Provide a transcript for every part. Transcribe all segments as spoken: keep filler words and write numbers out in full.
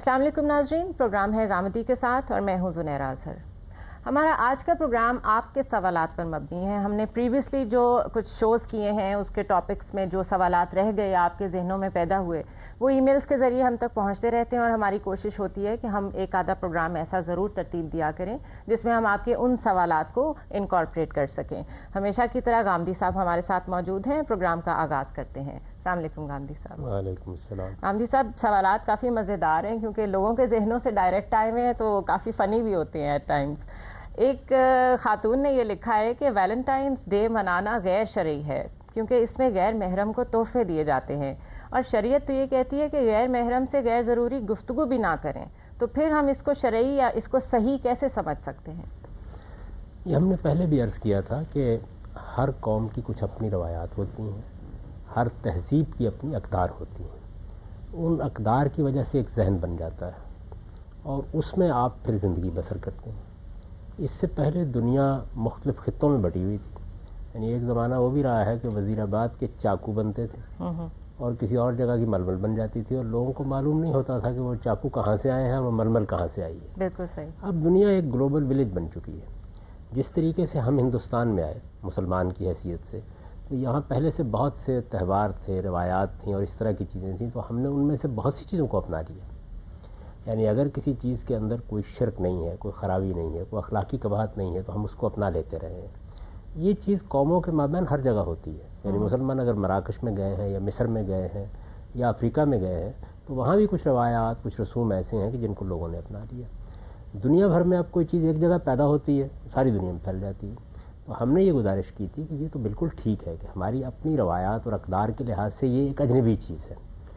السلام علیکم ناظرین، پروگرام ہے غامدی کے ساتھ اور میں ہوں زنیرہ اظہر۔ ہمارا آج کا پروگرام آپ کے سوالات پر مبنی ہے۔ ہم نے پریویسلی جو کچھ شوز کیے ہیں اس کے ٹاپکس میں جو سوالات رہ گئے آپ کے ذہنوں میں پیدا ہوئے وہ ای میلز کے ذریعے ہم تک پہنچتے رہتے ہیں، اور ہماری کوشش ہوتی ہے کہ ہم ایک آدھا پروگرام ایسا ضرور ترتیب دیا کریں جس میں ہم آپ کے ان سوالات کو انکارپوریٹ کر سکیں۔ ہمیشہ کی طرح غامدی صاحب ہمارے ساتھ موجود ہیں، پروگرام کا آغاز کرتے ہیں۔ السلام علیکم غامدی صاحب۔ وعلیکم السلام۔ غامدی صاحب، سوالات کافی مزیدار ہیں کیونکہ لوگوں کے ذہنوں سے ڈائریکٹ آئے ہوئے ہیں تو کافی فنی بھی ہوتے ہیں ایٹ ٹائمز۔ ایک خاتون نے یہ لکھا ہے کہ ویلنٹائنس ڈے منانا غیر شرعی ہے کیونکہ اس میں غیر محرم کو تحفے دیے جاتے ہیں، اور شریعت تو یہ کہتی ہے کہ غیر محرم سے غیر ضروری گفتگو بھی نہ کریں، تو پھر ہم اس کو شرعی یا اس کو صحیح کیسے سمجھ سکتے ہیں؟ یہ ہم نے پہلے بھی عرض کیا تھا کہ ہر قوم کی کچھ اپنی روایات ہوتی ہیں، ہر تہذیب کی اپنی اقدار ہوتی ہیں، ان اقدار کی وجہ سے ایک ذہن بن جاتا ہے اور اس میں آپ پھر زندگی بسر کرتے ہیں۔ اس سے پہلے دنیا مختلف خطوں میں بٹی ہوئی تھی، یعنی ایک زمانہ وہ بھی رہا ہے کہ وزیر آباد کے چاقو بنتے تھے اور کسی اور جگہ کی ململ بن جاتی تھی، اور لوگوں کو معلوم نہیں ہوتا تھا کہ وہ چاقو کہاں سے آئے ہیں، وہ ململ کہاں سے آئی ہے۔ بالکل صحیح۔ اب دنیا ایک گلوبل ولیج بن چکی ہے۔ جس طریقے سے ہم ہندوستان میں آئے مسلمان کی حیثیت سے، تو یہاں پہلے سے بہت سے تہوار تھے، روایات تھیں اور اس طرح کی چیزیں تھیں، تو ہم نے ان میں سے بہت سی چیزوں کو اپنا لیا۔ یعنی اگر کسی چیز کے اندر کوئی شرک نہیں ہے، کوئی خرابی نہیں ہے، کوئی اخلاقی قباحت نہیں ہے، تو ہم اس کو اپنا لیتے رہے ہیں۔ یہ چیز قوموں کے مابین ہر جگہ ہوتی ہے، یعنی مسلمان اگر مراکش میں گئے ہیں یا مصر میں گئے ہیں یا افریقہ میں گئے ہیں تو وہاں بھی کچھ روایات، کچھ رسوم ایسے ہیں کہ جن کو لوگوں نے اپنا لیا۔ دنیا بھر میں اب کوئی چیز ایک جگہ پیدا ہوتی ہے ساری دنیا میں پھیل جاتی ہے، تو ہم نے یہ گزارش کی تھی کہ یہ تو بالکل ٹھیک ہے کہ ہماری اپنی روایات اور اقدار کے لحاظ سے یہ ایک اجنبی چیز ہے،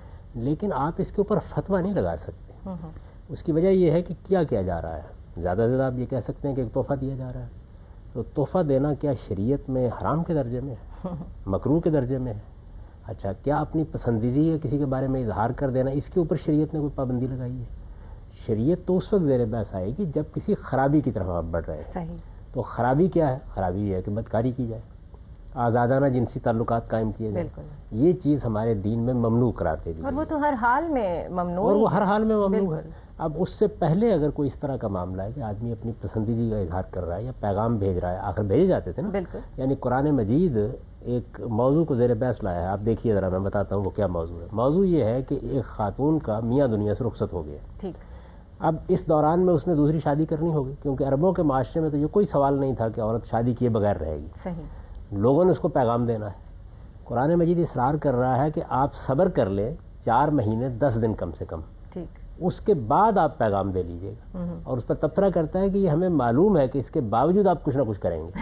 لیکن آپ اس کے اوپر فتویٰ نہیں لگا سکتے۔ اس کی وجہ یہ ہے کہ کیا کیا جا رہا ہے۔ زیادہ سے زیادہ آپ یہ کہہ سکتے ہیں کہ ایک تحفہ دیا جا رہا ہے، تو تحفہ دینا کیا شریعت میں حرام کے درجے میں ہے، مکروہ کے درجے میں ہے؟ اچھا، کیا اپنی پسندیدگی کسی کے بارے میں اظہار کر دینا، اس کے اوپر شریعت نے کوئی پابندی لگائی ہے؟ شریعت تو اس وقت زیر بحث آئے گی جب کسی خرابی کی طرف آپ بڑھ رہے ہیں۔ صحیح۔ تو خرابی کیا ہے؟ خرابی یہ ہے کہ بدکاری کی جائے، آزادانہ جنسی تعلقات قائم کیے جائیں، یہ چیز ہمارے دین میں ممنوع قرار دے دی، اور وہ تو ہر حال میں ممنوع، اور وہ ہر حال میں ممنوع ہے۔ اب اس سے پہلے اگر کوئی اس طرح کا معاملہ ہے کہ آدمی اپنی پسندیدگی کا اظہار کر رہا ہے یا پیغام بھیج رہا ہے، آخر بھیجے جاتے تھے نا، بالکل، یعنی قرآن مجید ایک موضوع کو زیر بحث لایا ہے۔ آپ دیکھیے ذرا، میں بتاتا ہوں وہ کیا موضوع ہے۔ موضوع یہ ہے کہ ایک خاتون کا میاں دنیا سے رخصت ہو گیا، ٹھیک۔ اب اس دوران میں اس نے دوسری شادی کرنی ہوگی، کیونکہ عربوں کے معاشرے میں تو یہ کوئی سوال نہیں تھا کہ عورت شادی کیے بغیر رہے گی، صحیح۔ لوگوں نے اس کو پیغام دینا ہے۔ قرآن مجید اصرار کر رہا ہے کہ آپ صبر کر لیں چار مہینے دس دن کم سے کم، ٹھیک، اس کے بعد آپ پیغام دے لیجئے گا، اور اس پر تبصرہ کرتا ہے کہ یہ ہمیں معلوم ہے کہ اس کے باوجود آپ کچھ نہ کچھ کریں گے۔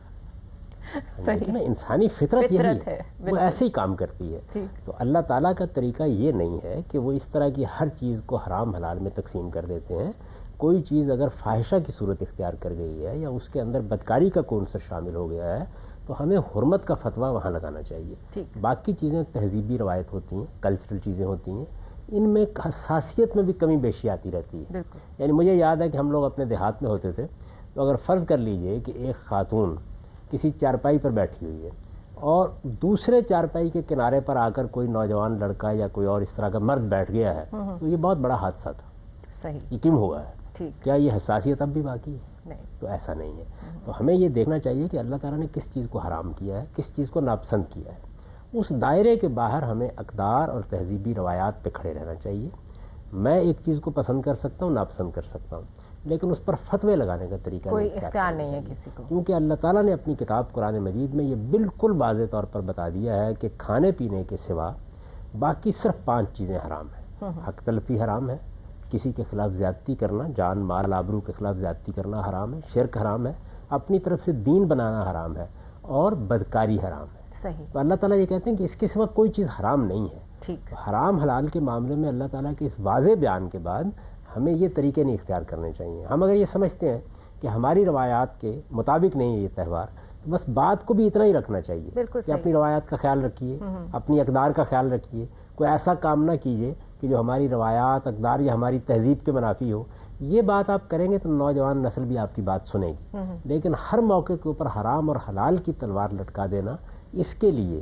لیکن انسانی فطرت یہی ہے، وہ ایسے ہی کام کرتی ہے۔ تو اللہ تعالیٰ کا طریقہ یہ نہیں ہے کہ وہ اس طرح کی ہر چیز کو حرام حلال میں تقسیم کر دیتے ہیں۔ کوئی چیز اگر فاحشہ کی صورت اختیار کر گئی ہے یا اس کے اندر بدکاری کا کوئی عنصر شامل ہو گیا ہے تو ہمیں حرمت کا فتویٰ وہاں لگانا چاہیے۔ باقی چیزیں تہذیبی روایت ہوتی ہیں، کلچرل چیزیں ہوتی ہیں، ان میں حساسیت میں بھی کمی بیشی آتی رہتی ہے۔ یعنی مجھے یاد ہے کہ ہم لوگ اپنے دیہات میں ہوتے تھے، تو اگر فرض کر لیجئے کہ ایک خاتون کسی چارپائی پر بیٹھی ہوئی ہے اور دوسرے چارپائی کے کنارے پر آ کر کوئی نوجوان لڑکا یا کوئی اور اس طرح کا مرد بیٹھ گیا ہے، تو یہ بہت بڑا حادثہ تھا۔ صحیح۔ یہ کیوں ہوا ہے؟ کیا یہ حساسیت اب بھی باقی ہے؟ نہیں، تو ایسا نہیں ہے۔ تو ہمیں یہ دیکھنا چاہیے کہ اللہ تعالیٰ نے کس چیز کو حرام کیا ہے، کس چیز کو ناپسند کیا ہے، اس دائرے کے باہر ہمیں اقدار اور تہذیبی روایات پہ کھڑے رہنا چاہیے۔ میں ایک چیز کو پسند کر سکتا ہوں، ناپسند کر سکتا ہوں، لیکن اس پر فتوے لگانے کا طریقہ کوئی اختیار نہیں ہے کسی کو، کیونکہ اللہ تعالیٰ نے اپنی کتاب قرآن مجید میں یہ بالکل واضح طور پر بتا دیا ہے کہ کھانے پینے کے سوا باقی صرف پانچ چیزیں حرام ہیں۔ حق تلفی حرام ہے، کسی کے خلاف زیادتی کرنا، جان مال آبرو کے خلاف زیادتی کرنا حرام ہے، شرک حرام ہے، اپنی طرف سے دین بنانا حرام ہے، اور بدکاری حرام ہے۔ صحیح۔ تو اللہ تعالیٰ یہ کہتے ہیں کہ اس کے سوا کوئی چیز حرام نہیں ہے۔ ٹھیک۔ حرام حلال کے معاملے میں اللہ تعالیٰ کے اس واضح بیان کے بعد ہمیں یہ طریقے نہیں اختیار کرنے چاہیے۔ ہم اگر یہ سمجھتے ہیں کہ ہماری روایات کے مطابق نہیں ہے یہ تہوار، تو بس بات کو بھی اتنا ہی رکھنا چاہیے کہ اپنی روایات کا خیال رکھیے، اپنی اقدار کا خیال رکھیے، کوئی ایسا کام نہ کیجیے کہ جو ہماری روایات، اقدار یا ہماری تہذیب کے منافی ہو۔ یہ بات آپ کریں گے تو نوجوان نسل بھی آپ کی بات سنے گی، لیکن ہر موقع کے اوپر حرام اور حلال کی تلوار لٹکا دینا، اس کے لیے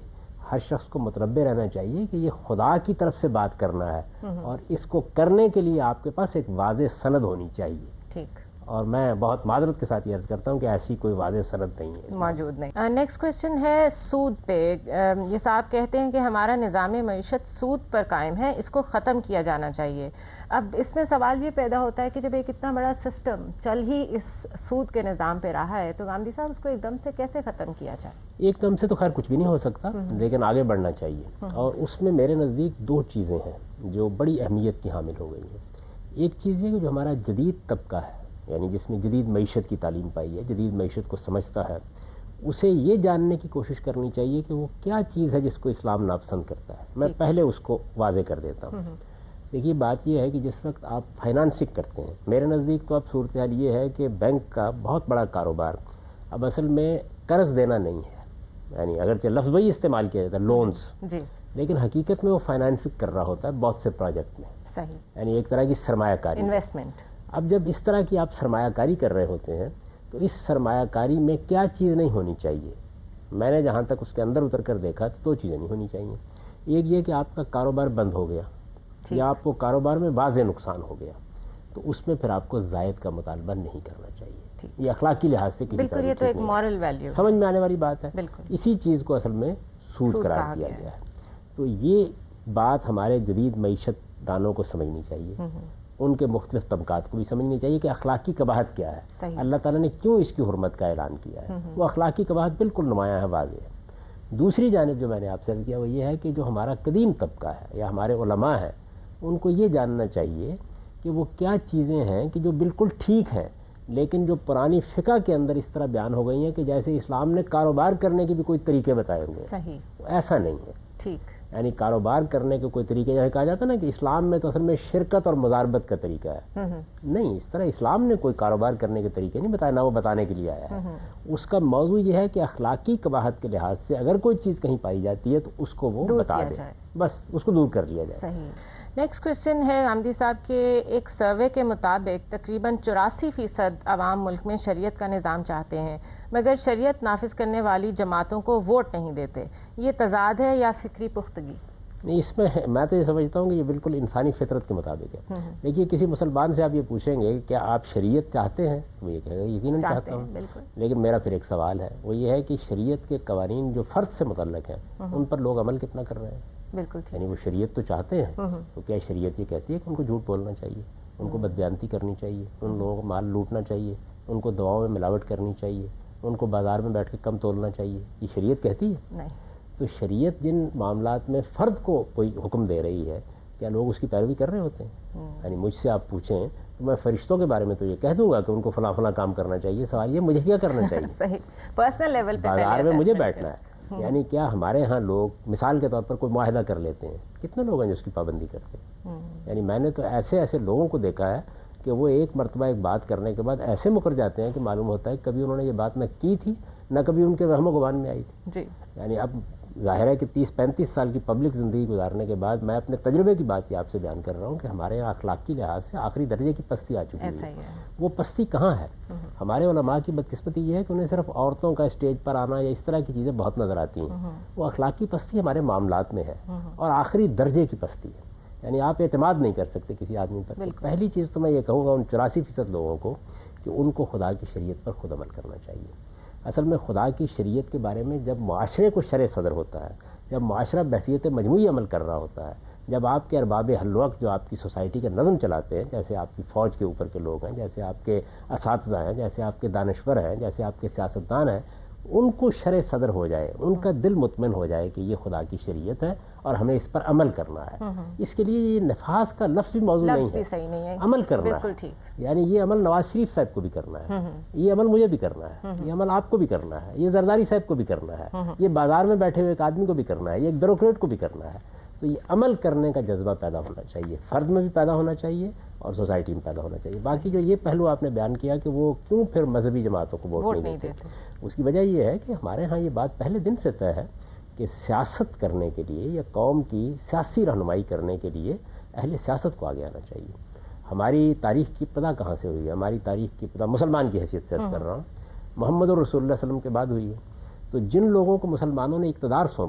ہر شخص کو متنبع رہنا چاہیے کہ یہ خدا کی طرف سے بات کرنا ہے اور اس کو کرنے کے لیے آپ کے پاس ایک واضح سند ہونی چاہیے. ٹھیک. اور میں بہت معذرت کے ساتھ یہ عرض کرتا ہوں کہ ایسی کوئی واضح سند نہیں ہے, موجود نہیں. نیکسٹ کوشچن ہے سود پہ. یہ صاحب کہتے ہیں کہ ہمارا نظام معیشت سود پر قائم ہے, اس کو ختم کیا جانا چاہیے. اب اس میں سوال یہ پیدا ہوتا ہے کہ جب ایک اتنا بڑا سسٹم چل ہی اس سود کے نظام پہ رہا ہے تو غامدی صاحب اس کو ایک دم سے کیسے ختم کیا جائے؟ ایک دم سے تو خیر کچھ بھی نہیں ہو سکتا, لیکن آگے بڑھنا چاہیے. اور اس میں میرے نزدیک دو چیزیں ہیں جو بڑی اہمیت کی حامل ہو گئی ہیں. ایک چیز یہ کہ جو ہمارا جدید طبقہ ہے, یعنی جس نے جدید معیشت کی تعلیم پائی ہے, جدید معیشت کو سمجھتا ہے, اسے یہ جاننے کی کوشش کرنی چاہیے کہ وہ کیا چیز ہے جس کو اسلام ناپسند کرتا ہے. میں پہلے اس کو واضح کر دیتا ہوں. دیکھیے بات یہ ہے کہ جس وقت آپ فائنانسنگ کرتے ہیں, میرے نزدیک تو اب صورتحال یہ ہے کہ بینک کا بہت بڑا کاروبار اب اصل میں قرض دینا نہیں ہے, یعنی اگرچہ لفظ وہی استعمال کیا جاتا ہے لونز, جی, لیکن حقیقت میں وہ فائنانسنگ کر رہا ہوتا ہے بہت سے پروجیکٹ میں. صحیح. یعنی ایک طرح کی سرمایہ کاری, انویسٹمنٹ. اب جب اس طرح کی آپ سرمایہ کاری کر رہے ہوتے ہیں تو اس سرمایہ کاری میں کیا چیز نہیں ہونی چاہیے؟ میں نے جہاں تک اس کے اندر اتر کر دیکھا تو دو چیزیں نہیں ہونی چاہیے. ایک یہ کہ آپ کا کاروبار بند ہو گیا یا آپ کو کاروبار میں واضح نقصان ہو گیا, تو اس میں پھر آپ کو زائد کا مطالبہ نہیں کرنا چاہیے. یہ اخلاقی لحاظ سے کسی بالکل, یہ تو ایک مورل ویلیو سمجھ میں آنے والی بات ہے. بالکل. اسی چیز کو اصل میں سود قرار دیا گیا ہے. تو یہ بات ہمارے جدید معیشت دانوں کو سمجھنی چاہیے, ان کے مختلف طبقات کو بھی سمجھنی چاہیے کہ اخلاقی قباحت کیا ہے, اللہ تعالیٰ نے کیوں اس کی حرمت کا اعلان کیا ہے. وہ اخلاقی قباحت بالکل نمایاں ہے, واضح ہے. دوسری جانب جو میں نے آپ سے عرض کیا وہ یہ ہے کہ جو ہمارا قدیم طبقہ ہے یا ہمارے علماء ہیں, ان کو یہ جاننا چاہیے کہ وہ کیا چیزیں ہیں کہ جو بالکل ٹھیک ہیں لیکن جو پرانی فقہ کے اندر اس طرح بیان ہو گئی ہیں کہ جیسے اسلام نے کاروبار کرنے کے بھی کوئی طریقے بتائے ہوئے ہیں. صحیح. ایسا نہیں ہے. ٹھیک. یعنی کاروبار کرنے کے کوئی طریقے, جیسے کہا جاتا ہے نا کہ اسلام میں تو اصل میں شرکت اور مضاربت کا طریقہ ہے. نہیں, اس طرح اسلام نے کوئی کاروبار کرنے کے طریقے نہیں بتایا, نہ وہ بتانے کے لیے آیا ہے. اس کا موضوع یہ ہے کہ اخلاقی قباحت کے لحاظ سے اگر کوئی چیز کہیں پائی جاتی ہے تو اس کو وہ بتا دے, بس اس کو دور کر لیا جائے. صحیح. نیکسٹ کوشچن ہے غامدی صاحب کے ایک سروے کے مطابق تقریباً چوراسی فیصد عوام ملک میں شریعت کا نظام چاہتے ہیں مگر شریعت نافذ کرنے والی جماعتوں کو ووٹ نہیں دیتے. یہ تضاد ہے یا فکری پختگی؟ نہیں, اس میں میں تو یہ سمجھتا ہوں کہ یہ بالکل انسانی فطرت کے مطابق ہے. دیکھیے کسی مسلمان سے آپ یہ پوچھیں گے کہ کیا آپ شریعت چاہتے ہیں, وہ یہ کہے گا یقیناً چاہتا ہوں. لیکن میرا پھر ایک سوال ہے, وہ یہ ہے کہ شریعت کے قوانین جو فرد سے متعلق ہیں ان پر لوگ عمل کتنا کر رہے ہیں. بالکل. یعنی وہ شریعت تو چاہتے ہیں, تو کیا شریعت یہ کہتی ہے کہ ان کو جھوٹ بولنا چاہیے, ان کو بددیانتی کرنی چاہیے, ان لوگوں کو مال لوٹنا چاہیے, ان کو دواؤں میں ملاوٹ کرنی چاہیے, ان کو بازار میں بیٹھ کے کم تولنا چاہیے؟ یہ شریعت کہتی ہے؟ نہیں. تو شریعت جن معاملات میں فرد کو کوئی حکم دے رہی ہے, کیا لوگ اس کی پیروی کر رہے ہوتے ہیں؟ یعنی مجھ سے آپ پوچھیں تو میں فرشتوں کے بارے میں تو یہ کہہ دوں گا کہ ان کو فلاں فلاں کام کرنا چاہیے. سوال یہ مجھے کیا کرنا چاہیے؟ صحیح, پرسنل لیول پہ بازار میں مجھے بیٹھنا ہے. یعنی کیا ہمارے ہاں لوگ مثال کے طور پر کوئی معاہدہ کر لیتے ہیں, کتنے لوگ ہیں جو اس کی پابندی کرتے ہیں؟ یعنی میں نے تو ایسے ایسے لوگوں کو دیکھا ہے کہ وہ ایک مرتبہ ایک بات کرنے کے بعد ایسے مکر جاتے ہیں کہ معلوم ہوتا ہے کہ کبھی انہوں نے یہ بات نہ کی تھی نہ کبھی ان کے وہم و گمان میں آئی تھی. جی. یعنی اب ظاہر ہے کہ تیس پینتیس سال کی پبلک زندگی گزارنے کے بعد میں اپنے تجربے کی بات یہ آپ سے بیان کر رہا ہوں کہ ہمارے یہاں اخلاق کی لحاظ سے آخری درجے کی پستی آ چکی ہے. وہ پستی کہاں ہے؟ ہمارے علماء کی بدقسمتی یہ ہے کہ انہیں صرف عورتوں کا اسٹیج پر آنا یا اس طرح کی چیزیں بہت نظر آتی ہیں. وہ اخلاقی پستی ہمارے معاملات میں ہے اور آخری درجے کی پستی ہے. یعنی آپ اعتماد نہیں کر سکتے کسی آدمی پر. پہلی چیز تو میں یہ کہوں گا ان چوراسی فیصد لوگوں کو کہ ان کو خدا کی شریعت پر خود عمل کرنا چاہیے. اصل میں خدا کی شریعت کے بارے میں جب معاشرے کو شرع صدر ہوتا ہے, جب معاشرہ بحثیت مجموعی عمل کر رہا ہوتا ہے, جب آپ کے ارباب حل وقت جو آپ کی سوسائٹی کا نظم چلاتے ہیں, جیسے آپ کی فوج کے اوپر کے لوگ ہیں, جیسے آپ کے اساتذہ ہیں, جیسے آپ کے دانشور ہیں, جیسے آپ کے سیاستدان ہیں, ان کو شرع صدر ہو جائے, ان کا دل مطمئن ہو جائے کہ یہ خدا کی شریعت ہے اور ہمیں اس پر عمل کرنا ہے. اس کے لیے یہ نفاذ کا لفظ بھی موضوع نہیں ہے, عمل کرنا ہے. یعنی یہ عمل نواز شریف صاحب کو بھی کرنا ہے, یہ عمل مجھے بھی کرنا ہے, یہ عمل آپ کو بھی کرنا ہے, یہ زرداری صاحب کو بھی کرنا ہے, یہ بازار میں بیٹھے ہوئے ایک آدمی کو بھی کرنا ہے, یہ ایک بیوروکریٹ کو بھی کرنا ہے. تو یہ عمل کرنے کا جذبہ پیدا ہونا چاہیے, فرد میں بھی پیدا ہونا چاہیے اور سوسائٹی میں پیدا ہونا چاہیے. باقی جو یہ پہلو آپ نے بیان کیا کہ وہ کیوں پھر مذہبی جماعتوں کو ووٹ نہیں دیتے, اس کی وجہ یہ ہے کہ ہمارے ہاں یہ بات پہلے دن سے طے ہے کہ سیاست کرنے کے لیے یا قوم کی سیاسی رہنمائی کرنے کے لیے اہل سیاست کو آگے آنا چاہیے. ہماری تاریخ کی ابتدا کہاں سے ہوئی ہے؟ ہماری تاریخ کی ابتدا مسلمان کی حیثیت سے عرض کر رہا ہوں, محمد رسول اللہ علیہ وسلم کے بعد ہوئی ہے. تو جن لوگوں کو مسلمانوں نے اقتدار سونپا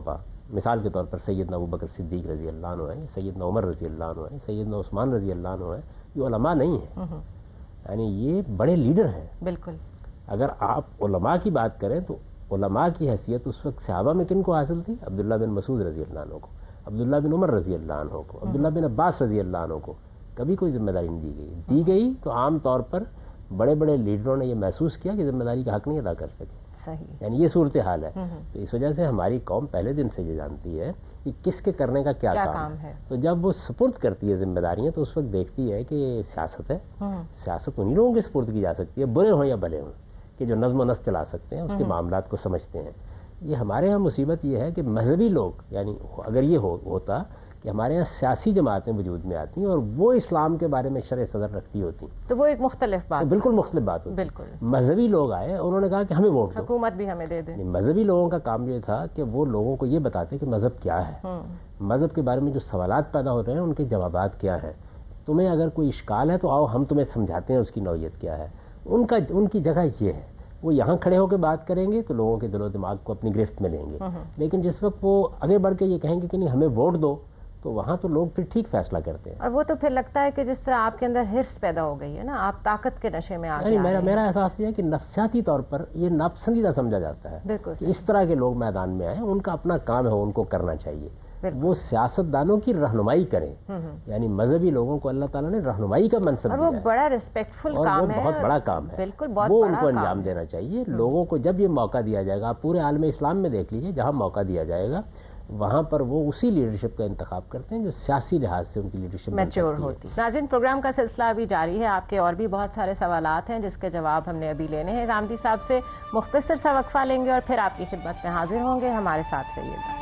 مثال کے طور پر سیدنا ابوبکر صدیق رضی اللہ عنہ ہیں، سیدنا عمر رضی اللہ عنہ ہیں، سیدنا عثمان رضی اللہ عنہ ہیں، یہ علماء نہیں ہیں، یعنی یہ بڑے لیڈر ہیں. بالکل. اگر آپ علماء کی بات کریں تو علماء کی حیثیت اس وقت صحابہ میں کن کو حاصل تھی؟ عبداللہ بن مسعود رضی اللہ عنہ کو، عبداللہ بن عمر رضی اللہ عنہ کو، عبداللہ بن عباس رضی اللہ عنہ کو. کبھی کوئی ذمہ داری نہیں دی گئی. دی گئی تو عام طور پر بڑے بڑے لیڈروں نے یہ محسوس کیا کہ ذمہ داری کا حق نہیں ادا کر سکے. صحیح. یعنی یہ صورتحال ہے. تو اس وجہ سے ہماری قوم پہلے دن سے یہ جانتی ہے کہ کس کے کرنے کا کیا, کیا کام, کام ہے. تو جب وہ سپرد کرتی ہے ذمہ داریاں تو اس وقت دیکھتی ہے کہ یہ سیاست ہے. سیاست انہیں لوگوں کے سپرد کی جا سکتی ہے، برے ہوں یا بھلے ہوں، کہ جو نظم و نسق چلا سکتے ہیں، اس کے معاملات کو سمجھتے ہیں. یہ ہمارے ہاں مصیبت یہ ہے کہ مذہبی لوگ، یعنی اگر یہ ہو, ہوتا کہ ہمارے یہاں سیاسی جماعتیں وجود میں آتی ہیں اور وہ اسلام کے بارے میں شرح صدر رکھتی ہوتی تو وہ ایک مختلف بات، بالکل مختلف بات ہوتی. بالکل. مذہبی لوگ آئے، انہوں نے کہا کہ ہمیں ووٹ دو، حکومت بھی ہمیں دے دیں. مذہبی لوگوں کا کام یہ تھا کہ وہ لوگوں کو یہ بتاتے کہ مذہب کیا ہے، مذہب کے بارے میں جو سوالات پیدا ہو رہے ہیں ان کے جوابات کیا ہیں. تمہیں اگر کوئی اشکال ہے تو آؤ ہم تمہیں سمجھاتے ہیں اس کی نوعیت کیا ہے. ان کا ان کی جگہ یہ ہے، وہ یہاں کھڑے ہو کے بات کریں گے تو لوگوں کے دل و دماغ کو اپنی گرفت میں لیں گے. لیکن جس وقت وہ آگے بڑھ کے یہ کہیں گے کہ نہیں ہمیں ووٹ دو، تو وہاں تو لوگ پھر ٹھیک فیصلہ کرتے ہیں. اور وہ تو پھر لگتا ہے کہ جس طرح آپ کے اندر حرص پیدا ہو گئی ہے نا، آپ طاقت کے نشے میں آ گئے. میرا میرا احساس یہ ہے کہ نفسیاتی طور پر یہ ناپسندیدہ سمجھا جاتا ہے. بالکل. اس طرح کے لوگ میدان میں آئیں، ان کا اپنا کام ہے، ان کو کرنا چاہیے. وہ سیاست دانوں کی رہنمائی کریں، یعنی مذہبی لوگوں کو اللہ تعالیٰ نے رہنمائی کا منصب دیا ہے، اور وہ بڑا ریسپیکٹفل کام ہے، بہت بڑا کام ہے. بالکل بہت وہ بڑا ان کو انجام دینا چاہیے. لوگوں کو جب یہ موقع دیا جائے گا، آپ پورے عالم اسلام میں دیکھ لیجیے، جہاں موقع دیا جائے گا وہاں پر وہ اسی لیڈرشپ کا انتخاب کرتے ہیں جو سیاسی لحاظ سے ان کی لیڈرشپ میچور ہوتی ہے. ناظرین، پروگرام کا سلسلہ ابھی جاری ہے. آپ کے اور بھی بہت سارے سوالات ہیں جس کے جواب ہم نے ابھی لینے ہیں. غامدی صاحب سے مختصر سا وقفہ لیں گے اور پھر آپ کی خدمت میں حاضر ہوں گے. ہمارے ساتھ رہیے گا.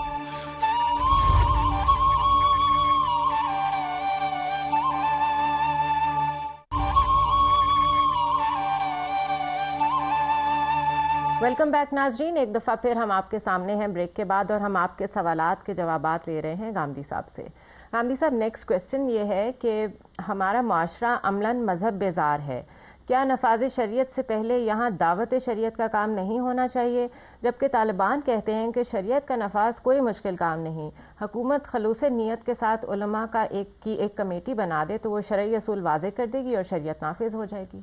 ویلکم بیک ناظرین. ایک دفعہ پھر ہم آپ کے سامنے ہیں بریک کے بعد اور ہم آپ کے سوالات کے جوابات لے رہے ہیں غامدی صاحب سے. غامدی صاحب، نیکسٹ کویسچن یہ ہے کہ ہمارا معاشرہ عملاً مذہب بیزار ہے. کیا نفاذ شریعت سے پہلے یہاں دعوت شریعت کا کام نہیں ہونا چاہیے؟ جبکہ طالبان کہتے ہیں کہ شریعت کا نفاذ کوئی مشکل کام نہیں. حکومت خلوص نیت کے ساتھ علماء کا ایک کی ایک کمیٹی بنا دے تو وہ شرعی اصول واضح کر دے گی اور شریعت نافذ ہو جائے گی.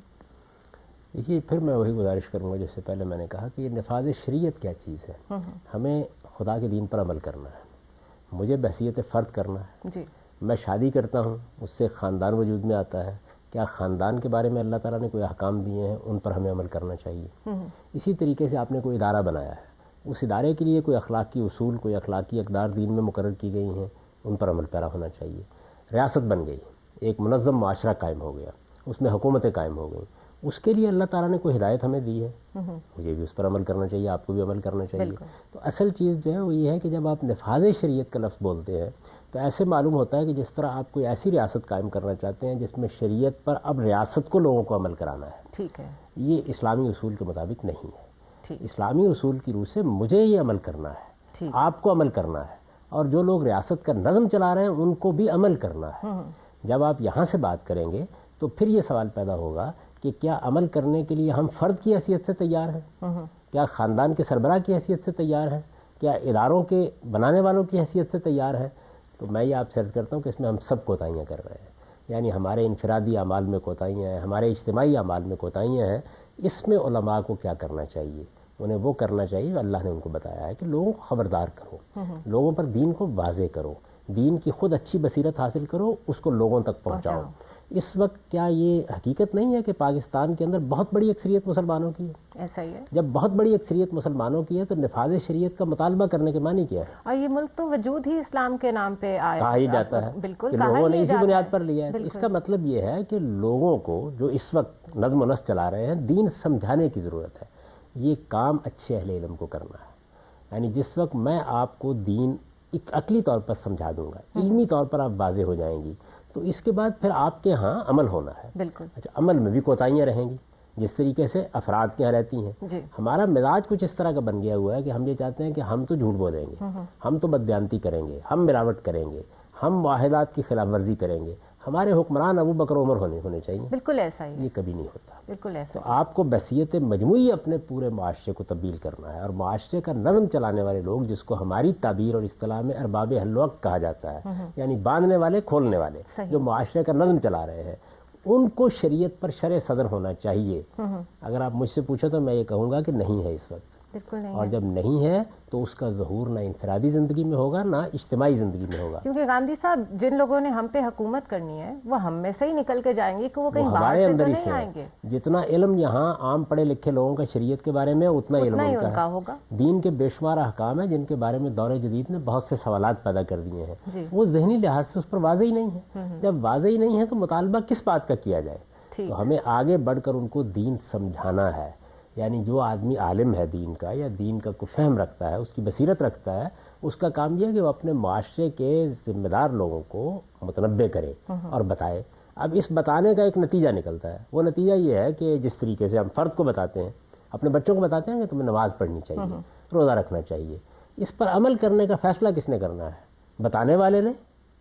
دیکھیے، پھر میں وہی گزارش کروں گا جس سے پہلے میں نے کہا کہ یہ نفاذ شریعت کیا چیز ہے. ہمیں خدا کے دین پر عمل کرنا ہے. مجھے بحثیت فرد کرنا ہے. جی. میں شادی کرتا ہوں، اس سے خاندان وجود میں آتا ہے. کیا خاندان کے بارے میں اللہ تعالیٰ نے کوئی احکام دیے ہیں، ان پر ہمیں عمل کرنا چاہیے. اسی طریقے سے آپ نے کوئی ادارہ بنایا ہے، اس ادارے کے لیے کوئی اخلاقی اصول، کوئی اخلاقی اقدار دین میں مقرر کی گئی ہیں، ان پر عمل پیرا ہونا چاہیے. ریاست بن گئی، ایک منظم معاشرہ قائم ہو گیا، اس میں حکومتیں قائم ہو گئیں. اس کے لیے اللہ تعالیٰ نے کوئی ہدایت ہمیں دی ہے، مجھے بھی اس پر عمل کرنا چاہیے، آپ کو بھی عمل کرنا چاہیے. تو اصل چیز جو ہے وہ یہ ہے کہ جب آپ نفاذ شریعت کا لفظ بولتے ہیں تو ایسے معلوم ہوتا ہے کہ جس طرح آپ کوئی ایسی ریاست قائم کرنا چاہتے ہیں جس میں شریعت پر اب ریاست کو لوگوں کو عمل کرانا ہے. ٹھیک ہے. یہ اسلامی اصول کے مطابق نہیں ہے. اسلامی اصول کی روح سے مجھے یہ عمل کرنا ہے، آپ کو عمل کرنا ہے، اور جو لوگ ریاست کا نظم چلا رہے ہیں ان کو بھی عمل کرنا ہے. جب آپ یہاں سے بات کریں گے تو پھر یہ سوال پیدا ہوگا کہ کیا عمل کرنے کے لیے ہم فرد کی حیثیت سے تیار ہیں، کیا خاندان کے سربراہ کی حیثیت سے تیار ہیں، کیا اداروں کے بنانے والوں کی حیثیت سے تیار ہیں. تو میں یہ آپ سے عرض کرتا ہوں کہ اس میں ہم سب کوتاہیاں کر رہے ہیں. یعنی ہمارے انفرادی اعمال میں کوتاہیاں ہیں، ہمارے اجتماعی اعمال میں کوتاہیاں ہیں. اس میں علماء کو کیا کرنا چاہیے؟ انہیں وہ کرنا چاہیے اللہ نے ان کو بتایا ہے کہ لوگوں کو خبردار کرو، لوگوں پر دین کو واضح کرو، دین کی خود اچھی بصیرت حاصل کرو، اس کو لوگوں تک پہنچاؤ. اس وقت کیا یہ حقیقت نہیں ہے کہ پاکستان کے اندر بہت بڑی اکثریت مسلمانوں کی ہے؟ ایسا ہی ہے. جب بہت بڑی اکثریت مسلمانوں کی ہے تو نفاذ شریعت کا مطالبہ کرنے کے معنی کیا ہے؟ اور یہ ملک تو وجود ہی اسلام کے نام پہ آیا کہا ہی جاتا ہے، بالکل لوگوں نے اسی بنیاد پر لیا ہے. اس کا مطلب یہ ہے کہ لوگوں کو جو اس وقت نظم و نسق چلا رہے ہیں دین سمجھانے کی ضرورت ہے. یہ کام اچھے اہل علم کو کرنا ہے. یعنی جس وقت میں آپ کو دین ایک عقلی طور پر سمجھا دوں گا، علمی طور پر آپ واضح ہو جائیں گی، تو اس کے بعد پھر آپ کے ہاں عمل ہونا ہے. بالکل. اچھا، عمل میں بھی کوتاہیاں رہیں گی جس طریقے سے افراد کے یہاں رہتی ہیں. جی. ہمارا مزاج کچھ اس طرح کا بن گیا ہوا ہے کہ ہم یہ چاہتے ہیں کہ ہم تو جھوٹ بولیں گے، ہم تو بددیانتی کریں گے، ہم ملاوٹ کریں گے، ہم معاہدات کی خلاف ورزی کریں گے، ہمارے حکمران ابو بکر عمر ہونے ہونے چاہیے. بالکل ایسا ہی. یہ کبھی نہیں ہوتا. بالکل ایسا. تو آپ کو بحثیت مجموعی اپنے پورے معاشرے کو تبدیل کرنا ہے, اور معاشرے کا نظم چلانے والے لوگ, جس کو ہماری تعبیر اور اصطلاح میں ارباب حل وقت کہا جاتا ہے, یعنی باندھنے والے کھولنے والے, جو معاشرے کا نظم چلا رہے ہیں, ان کو شریعت پر شرع صدر ہونا چاہیے. اگر آپ مجھ سے پوچھو تو میں یہ کہوں گا کہ نہیں ہے اس وقت. بالکل نہیں. اور جب نہیں ہے تو اس کا ظہور نہ انفرادی زندگی میں ہوگا نہ اجتماعی زندگی میں ہوگا. کیونکہ گاندھی صاحب, جن لوگوں نے ہم پہ حکومت کرنی ہے وہ ہم میں سے ہی نکل کے جائیں گے کہ وہ کہیں باہر سے تو نہیں آئیں گے. جتنا علم یہاں عام پڑھے لکھے لوگوں کا شریعت کے بارے میں, اتنا علم ان کا ہوگا. دین کے بے شمار احکام ہیں جن کے بارے میں دور جدید نے بہت سے سوالات پیدا کر دیے ہیں. وہ ذہنی لحاظ سے اس پر واضح ہی نہیں ہے. جب واضح ہی نہیں ہے تو مطالبہ کس بات کا کیا جائے؟ تو ہمیں آگے بڑھ کر ان کو دین سمجھانا ہے. یعنی جو آدمی عالم ہے دین کا, یا دین کا کوئی فہم رکھتا ہے, اس کی بصیرت رکھتا ہے, اس کا کام یہ ہے کہ وہ اپنے معاشرے کے ذمہ دار لوگوں کو متنبع کرے اور بتائے. اب اس بتانے کا ایک نتیجہ نکلتا ہے. وہ نتیجہ یہ ہے کہ جس طریقے سے ہم فرد کو بتاتے ہیں, اپنے بچوں کو بتاتے ہیں کہ تمہیں نماز پڑھنی چاہیے, روزہ رکھنا چاہیے, اس پر عمل کرنے کا فیصلہ کس نے کرنا ہے؟ بتانے والے نے,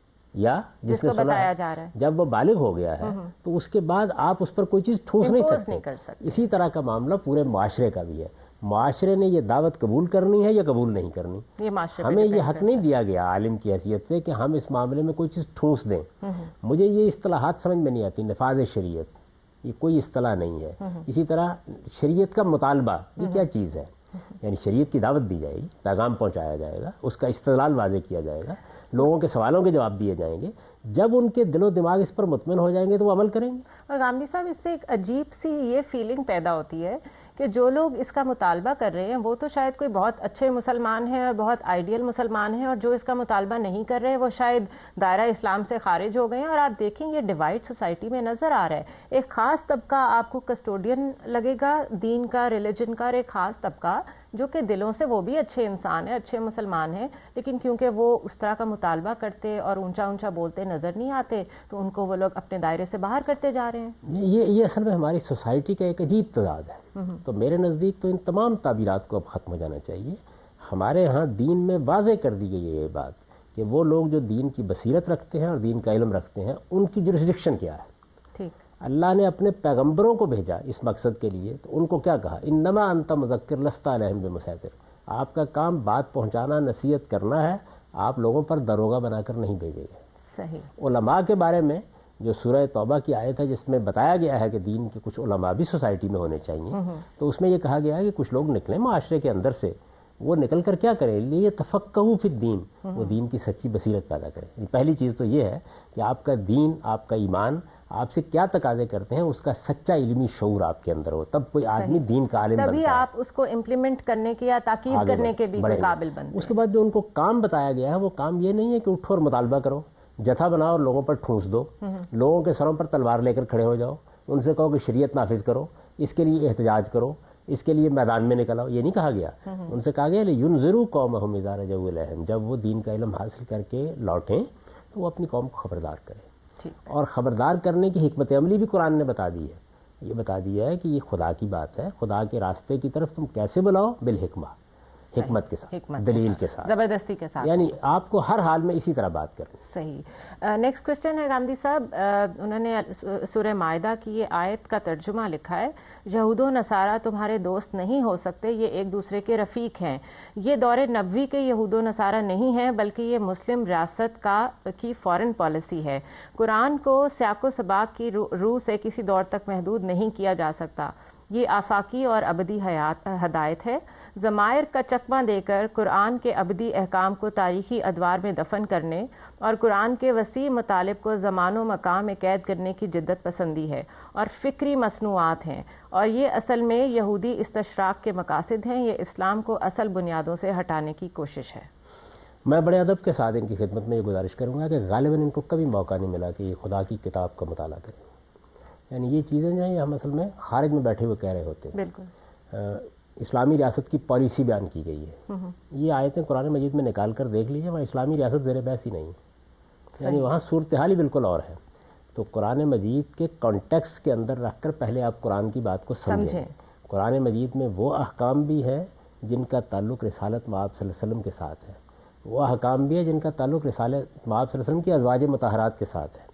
یا جس نے سنا ہے. جب وہ بالغ ہو گیا ہے تو اس کے بعد آپ اس پر کوئی چیز ٹھوس نہیں سکتے. اسی طرح کا معاملہ پورے معاشرے کا بھی ہے. معاشرے نے یہ دعوت قبول کرنی ہے یا قبول نہیں کرنی. ہمیں یہ حق نہیں دیا گیا عالم کی حیثیت سے کہ ہم اس معاملے میں کوئی چیز ٹھوس دیں. مجھے یہ اصطلاحات سمجھ میں نہیں آتی. نفاذ شریعت, یہ کوئی اصطلاح نہیں ہے. اسی طرح شریعت کا مطالبہ, یہ کیا چیز ہے؟ یعنی شریعت کی دعوت دی جائے گی, پیغام پہنچایا جائے گا, اس کا استدلال واضح کیا جائے گا, لوگوں کے سوالوں کے جواب دیے جائیں گے. جب ان کے دل و دماغ اس پر مطمئن ہو جائیں گے تو وہ عمل کریں گے. اور گاندھی صاحب, اس سے ایک عجیب سی یہ فیلنگ پیدا ہوتی ہے کہ جو لوگ اس کا مطالبہ کر رہے ہیں وہ تو شاید کوئی بہت اچھے مسلمان ہیں اور بہت آئیڈیل مسلمان ہیں, اور جو اس کا مطالبہ نہیں کر رہے وہ شاید دائرہ اسلام سے خارج ہو گئے ہیں. اور آپ دیکھیں یہ ڈیوائڈ سوسائٹی میں نظر آ رہا ہے. ایک خاص طبقہ آپ کو کسٹوڈین لگے گا دین کا, ریلیجن کا, اور ایک خاص طبقہ جو کہ دلوں سے وہ بھی اچھے انسان ہیں, اچھے مسلمان ہیں, لیکن کیونکہ وہ اس طرح کا مطالبہ کرتے اور اونچا اونچا بولتے نظر نہیں آتے تو ان کو وہ لوگ اپنے دائرے سے باہر کرتے جا رہے ہیں. یہ یہ اصل میں ہماری سوسائٹی کا ایک عجیب تضاد ہے. تو میرے نزدیک تو ان تمام تعبیرات کو اب ختم ہو جانا چاہیے. ہمارے ہاں دین میں واضح کر دی گئی ہے یہ بات کہ وہ لوگ جو دین کی بصیرت رکھتے ہیں اور دین کا علم رکھتے ہیں, ان کی جورسڈکشن کیا ہے. ٹھیک. اللہ نے اپنے پیغمبروں کو بھیجا اس مقصد کے لیے, تو ان کو کیا کہا؟ انما انت مذکر لست علیہم بمسیطر. آپ کا کام بات پہنچانا, نصیحت کرنا ہے, آپ لوگوں پر دروغہ بنا کر نہیں بھیجے گئے. صحیح. علماء کے بارے میں جو سورہ توبہ کی آیت ہے جس میں بتایا گیا ہے کہ دین کے کچھ علماء بھی سوسائٹی میں ہونے چاہیے, تو اس میں یہ کہا گیا ہے کہ کچھ لوگ نکلیں معاشرے کے اندر سے. وہ نکل کر کیا کریں؟ لیے تفقہوا فی الدین, وہ دین کی سچی بصیرت پیدا کریں. پہلی چیز تو یہ ہے کہ آپ کا دین, آپ کا ایمان آپ سے کیا تقاضے کرتے ہیں, اس کا سچا علمی شعور آپ کے اندر ہو, تب کوئی آدمی دین کا عالم بنتا ہے. تبھی آپ اس کو امپلیمنٹ کرنے کے یا تاکید کرنے کے بھی قابل بنتے ہیں. اس کے بعد جو ان کو کام بتایا گیا ہے وہ کام یہ نہیں ہے کہ اٹھو اور مطالبہ کرو, جتھا بناؤ اور لوگوں پر ٹھونس دو, لوگوں کے سروں پر تلوار لے کر کھڑے ہو جاؤ, ان سے کہو کہ شریعت نافذ کرو, اس کے لیے احتجاج کرو, اس کے لیے میدان میں نکل آؤ. یہ نہیں کہا گیا. ان سے کہا گیا لینذروا قومہم اذا رجعوا الیہم, جب وہ دین کا علم حاصل کر کے لوٹیں تو وہ اپنی قوم کو خبردار کریں. اور خبردار کرنے کی حکمت عملی بھی قرآن نے بتا دی ہے. یہ بتا دیا ہے کہ یہ خدا کی بات ہے, خدا کے راستے کی طرف تم کیسے بلاؤ؟ بالحکمہ, حکمت کے ساتھ, حکمت دلیل کے ساتھ, زبردستی کے ساتھ, یعنی آپ کو ہر حال میں اسی طرح بات کرنی. صحیح. نیکسٹ کوشچن ہے گاندھی صاحب, انہوں نے سورہ مائدہ کی یہ آیت کا ترجمہ لکھا ہے, یہود و نصارہ تمہارے دوست نہیں ہو سکتے, یہ ایک دوسرے کے رفیق ہیں. یہ دور نبوی کے یہود و نصارہ نہیں ہیں بلکہ یہ مسلم ریاست کا کی فارن پالیسی ہے. قرآن کو سیاق و سباق کی روح سے کسی دور تک محدود نہیں کیا جا سکتا. یہ آفاقی اور ابدی حیات ہدایت ہے. ضمائر کا چکمہ دے کر قرآن کے ابدی احکام کو تاریخی ادوار میں دفن کرنے اور قرآن کے وسیع مطالب کو زمان و مکان میں قید کرنے کی جدت پسندی ہے اور فکری مصنوعات ہیں, اور یہ اصل میں یہودی استشراق کے مقاصد ہیں. یہ اسلام کو اصل بنیادوں سے ہٹانے کی کوشش ہے. میں بڑے ادب کے ساتھ ان کی خدمت میں یہ گزارش کروں گا کہ غالباً ان کو کبھی موقع نہیں ملا کہ یہ خدا کی کتاب کا مطالعہ کریں. یعنی یہ چیزیں جو ہیں ہم اصل میں خارج میں بیٹھے ہوئے کہہ رہے ہوتے ہیں. بالکل. اسلامی ریاست کی پالیسی بیان کی گئی ہے. یہ آیتیں قرآن مجید میں نکال کر دیکھ لیجیے, وہاں اسلامی ریاست زیر بحث ہی نہیں, یعنی وہاں صورتحال ہی بالکل اور ہے. تو قرآن مجید کے کانٹیکس کے اندر رکھ کر پہلے آپ قرآن کی بات کو سمجھیں. قرآن مجید میں وہ احکام بھی ہے جن کا تعلق رسالت مآب صلی اللہ علیہ وسلم کے ساتھ ہے, وہ احکام بھی ہے جن کا تعلق رسالت مآب صلی اللہ علیہ وسلم کی ازواج مطہرات کے ساتھ ہے,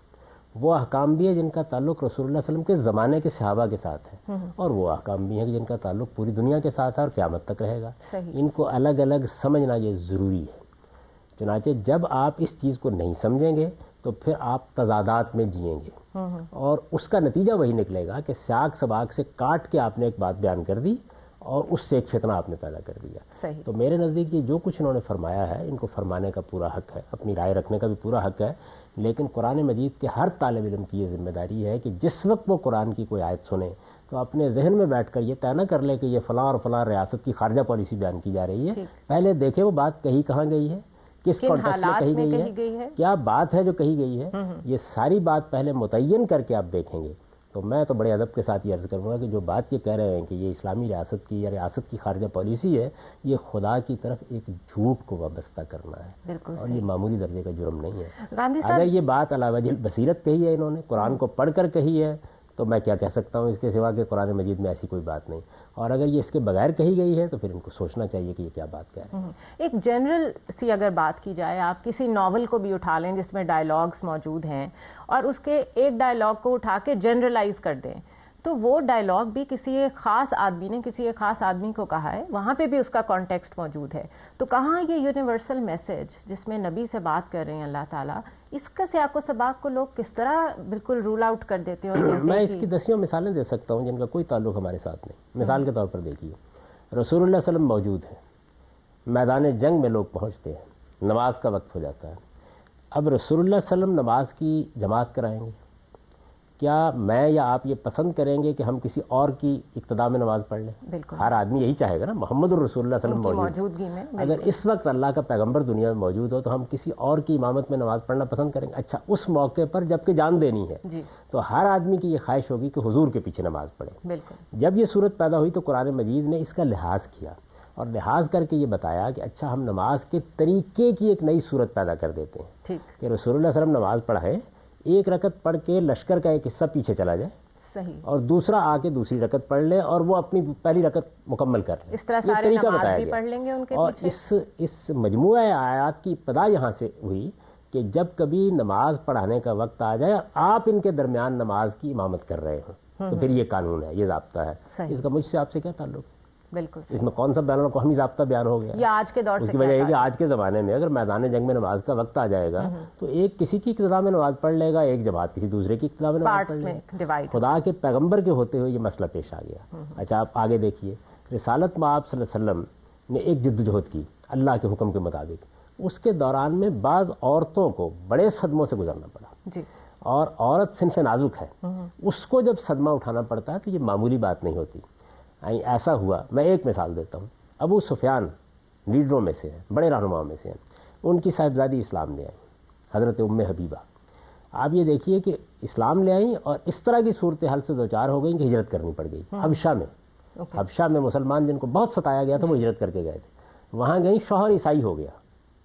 وہ احکام بھی ہے جن کا تعلق رسول اللہ صلی اللہ علیہ وسلم کے زمانے کے صحابہ کے ساتھ ہے، اور وہ احکام بھی ہیں جن کا تعلق پوری دنیا کے ساتھ ہے اور قیامت تک رہے گا. ان کو الگ الگ سمجھنا یہ ضروری ہے. چنانچہ جب آپ اس چیز کو نہیں سمجھیں گے تو پھر آپ تضادات میں جئیں گے، اور اس کا نتیجہ وہی نکلے گا کہ سیاق سباق سے کاٹ کے آپ نے ایک بات بیان کر دی اور اس سے ایک فتنہ آپ نے پیدا کر دیا. صحیح. تو میرے نزدیک یہ جو کچھ انہوں نے فرمایا ہے ان کو فرمانے کا پورا حق ہے، اپنی رائے رکھنے کا بھی پورا حق ہے، لیکن قرآن مجید کے ہر طالب علم کی یہ ذمہ داری ہے کہ جس وقت وہ قرآن کی کوئی آیت سنے تو اپنے ذہن میں بیٹھ کر یہ طے نہ کر لے کہ یہ فلاں اور فلاں ریاست کی خارجہ پالیسی بیان کی جا رہی ہے. پہلے دیکھے وہ بات کہی کہاں گئی ہے، کس کانٹیکسٹ میں کہی گئی ہے، کیا بات ہے جو کہی گئی ہے. یہ ساری بات پہلے متعین کر کے آپ دیکھیں گے. تو میں تو بڑے ادب کے ساتھ یہ عرض کروں گا کہ جو بات یہ کہہ رہے ہیں کہ یہ اسلامی ریاست کی یا ریاست کی خارجہ پالیسی ہے، یہ خدا کی طرف ایک جھوٹ کو وابستہ کرنا ہے، اور یہ معمولی درجے کا جرم نہیں ہے. اگر یہ بات علی وجہ بصیرت کہی ہے، انہوں نے قرآن کو پڑھ کر کہی ہے، تو میں کیا کہہ سکتا ہوں اس کے سوا کہ قرآن مجید میں ایسی کوئی بات نہیں. اور اگر یہ اس کے بغیر کہی گئی ہے تو پھر ان کو سوچنا چاہیے کہ یہ کیا بات کہہ رہے ہیں. ایک جنرل سی اگر بات کی جائے، آپ کسی ناول کو بھی اٹھا لیں جس میں ڈائلاگز موجود ہیں اور اس کے ایک ڈائلاگ کو اٹھا کے جنرلائز کر دیں، تو وہ ڈائلاگ بھی کسی ایک خاص آدمی نے کسی ایک خاص آدمی کو کہا ہے، وہاں پہ بھی اس کا کانٹیکسٹ موجود ہے. تو کہاں یہ یونیورسل میسج جس میں نبی سے بات کر رہے ہیں اللہ تعالیٰ، اس کا سیاق و سباق کو لوگ کس طرح بالکل رول آؤٹ کر دیتے ہیں؟ میں اس کی دسیوں مثالیں دے سکتا ہوں جن کا کوئی تعلق ہمارے ساتھ نہیں. مثال کے طور پر دیکھیے، رسول اللہ صلی اللہ علیہ وسلم موجود ہیں، میدان جنگ میں لوگ پہنچتے ہیں، نماز کا وقت ہو جاتا ہے. اب رسول اللہ صلی اللہ علیہ وسلم نماز کی جماعت کرائیں گے، کیا میں یا آپ یہ پسند کریں گے کہ ہم کسی اور کی اقتداء میں نماز پڑھ لیں؟ بالکل. ہر آدمی یہی چاہے گا نا. محمد الرسول اللہ صلی اللہ علیہ وسلم موجودگی میں اگر اس وقت اللہ کا پیغمبر دنیا میں موجود ہو تو ہم کسی اور کی امامت میں نماز پڑھنا پسند کریں گے. اچھا، اس موقع پر جب کہ جان دینی ہے جی. تو ہر آدمی کی یہ خواہش ہوگی کہ حضور کے پیچھے نماز پڑھے. بالکل. جب یہ صورت پیدا ہوئی تو قرآن مجید نے اس کا لحاظ کیا اور لحاظ کر کے یہ بتایا کہ اچھا ہم نماز کے طریقے کی ایک نئی صورت پیدا کر دیتے ہیں. ٹھیک. کہ رسول اللہ صلی اللہ علیہ وسلم نماز پڑھائیں، ایک رکعت پڑھ کے لشکر کا ایک حصہ پیچھے چلا جائے، صحیح، اور دوسرا آ کے دوسری رکعت پڑھ لے اور وہ اپنی پہلی رکعت مکمل کر لے. اس طرح سارے نماز بھی پڑھ لیں گے ان کے اور پیچھے. اس اس مجموعہ آیات کی ابتدا یہاں سے ہوئی کہ جب کبھی نماز پڑھانے کا وقت آ جائے اور آپ ان کے درمیان نماز کی امامت کر رہے ہوں تو پھر یہ قانون ہے، یہ ضابطہ ہے. اس کا مجھ سے آپ سے کیا تعلق ہے؟ بالکل. اس میں کون سا بین الاقوامی ضابطہ بیان ہو گیا؟ یا آج کے دور سے اس کی وجہ یہ کہ آج کے زمانے میں اگر میدان جنگ میں نماز کا وقت آ جائے گا تو ایک کسی کی اقتداء میں نماز پڑھ لے گا، ایک جماعت کسی دوسرے کی اقتداء میں نماز پڑھ لے گا. خدا کے پیغمبر کے ہوتے ہوئے یہ مسئلہ پیش آ گیا. اچھا، آپ آگے دیکھیے، رسالت میں آپ صلی اللہ علیہ وسلم نے ایک جدوجہد کی اللہ کے حکم کے مطابق. اس کے دوران میں بعض عورتوں کو بڑے صدموں سے گزرنا پڑا جی. اور عورت صنف نازک ہے، اس کو جب صدمہ اٹھانا پڑتا ہے تو یہ معمولی بات نہیں ہوتی. ایسا ہوا، میں ایک مثال دیتا ہوں. ابو سفیان لیڈروں میں سے ہیں، بڑے رہنماؤں میں سے ہیں. ان کی صاحبزادی اسلام لے آئی، حضرت ام حبیبہ. آپ یہ دیکھیے کہ اسلام لے آئیں اور اس طرح کی صورتحال سے دوچار ہو گئیں کہ ہجرت کرنی پڑ گئی. حبشہ میں حبشہ میں مسلمان جن کو بہت ستایا گیا تھا وہ ہجرت کر کے گئے تھے. وہاں گئیں، شوہر عیسائی ہو گیا،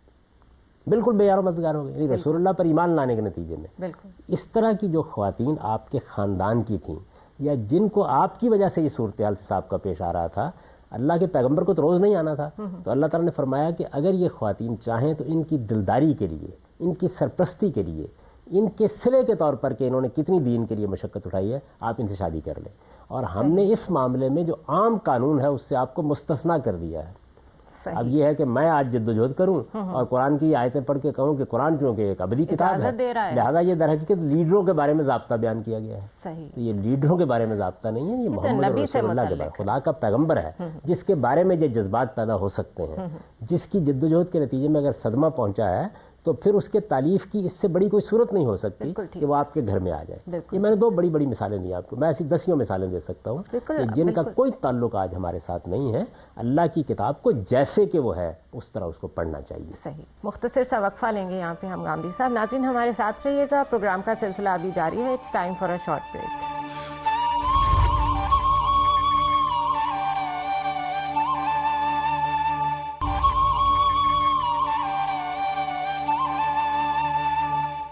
بالکل بے یار و مددگار ہو گئے رسول اللہ پر ایمان لانے کے نتیجے میں. اس طرح کی جو خواتین آپ کے خاندان کی تھیں یا جن کو آپ کی وجہ سے یہ صورتحال سے آپ کا پیش آ رہا تھا، اللہ کے پیغمبر کو تو روز نہیں آنا تھا. تو اللہ تعالیٰ نے فرمایا کہ اگر یہ خواتین چاہیں تو ان کی دلداری کے لیے، ان کی سرپرستی کے لیے، ان کے صلے کے طور پر کہ انہوں نے کتنی دین کے لیے مشقت اٹھائی ہے، آپ ان سے شادی کر لیں. اور ہم نے اس معاملے میں جو عام قانون ہے اس سے آپ کو مستثنا کر دیا ہے. اب یہ ہے کہ میں آج جدوجہد کروں اور قرآن کی آیتیں پڑھ کے کہوں کہ قرآن چونکہ ایک ابدی کتاب ہے، لہذا یہ در حقیقت لیڈروں کے بارے میں ضابطہ بیان کیا گیا ہے. تو یہ لیڈروں کے بارے میں ضابطہ نہیں ہے، یہ محمد رسول اللہ کے بارے میں، خدا کا پیغمبر ہے جس کے بارے میں یہ جذبات پیدا ہو سکتے ہیں، جس کی جدوجہد کے نتیجے میں اگر صدمہ پہنچا ہے تو پھر اس کے تعلیف کی اس سے بڑی کوئی صورت نہیں ہو سکتی کہ وہ آپ کے گھر میں آ جائے. یہ میں نے دو بڑی بڑی مثالیں دی آپ کو، میں ایسی دسیوں مثالیں دے سکتا ہوں کہ جن کا کوئی تعلق آج ہمارے ساتھ نہیں ہے. اللہ کی کتاب کو جیسے کہ وہ ہے اس طرح اس کو پڑھنا چاہیے. صحیح. مختصر سا وقفہ لیں گے یہاں پہ ہم گاندھی صاحب. ناظرین ہمارے ساتھ رہیے گا، پروگرام کا سلسلہ ابھی جاری ہے. It's time for a short break.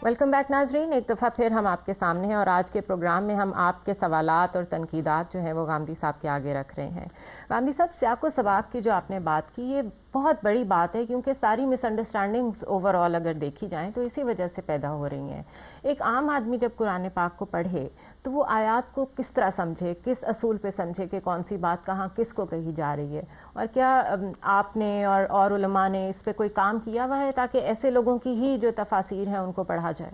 Welcome back ناظرین، ایک دفعہ پھر ہم آپ کے سامنے ہیں اور آج کے پروگرام میں ہم آپ کے سوالات اور تنقیدات جو ہیں وہ غامدی صاحب کے آگے رکھ رہے ہیں۔ غامدی صاحب، سیاق و سباق کی جو آپ نے بات کی یہ بہت بڑی بات ہے، کیونکہ ساری مس انڈرسٹینڈنگز اوور آل اگر دیکھی جائیں تو اسی وجہ سے پیدا ہو رہی ہیں۔ ایک عام آدمی جب قرآن پاک کو پڑھے تو وہ آیات کو کس طرح سمجھے، کس اصول پہ سمجھے کہ کون سی بات کہاں کس کو کہی جا رہی ہے، اور کیا آپ نے اور اور علماء نے اس پہ کوئی کام کیا ہوا ہے تاکہ ایسے لوگوں کی ہی جو تفاسیر ہیں ان کو پڑھا جائے؟